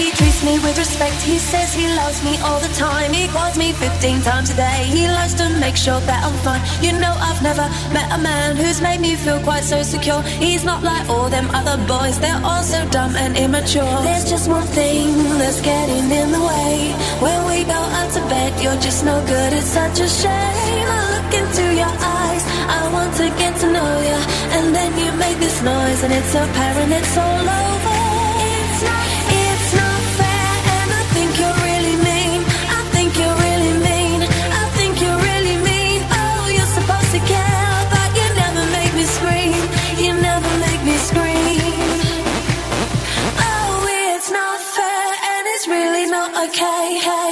He treats me with respect. He says he loves me all the time. He calls me 15 times a day. He likes to make sure that I'm fine. You know, I've never met a man who's made me feel quite so secure. He's not like all them other boys. They're all so dumb and immature. There's just one thing that's getting in the way. When we go out to bed, you're just no good. It's such a shame. I look into your eyes. I want to get to know you. And then you make this noise and it's apparent it's all over. It's not fair, and I think you're really mean. I think you're really mean. I think you're really mean. Oh, you're supposed to care, but you never make me scream. You never make me scream. Oh, it's not fair, and it's really not okay. Hey.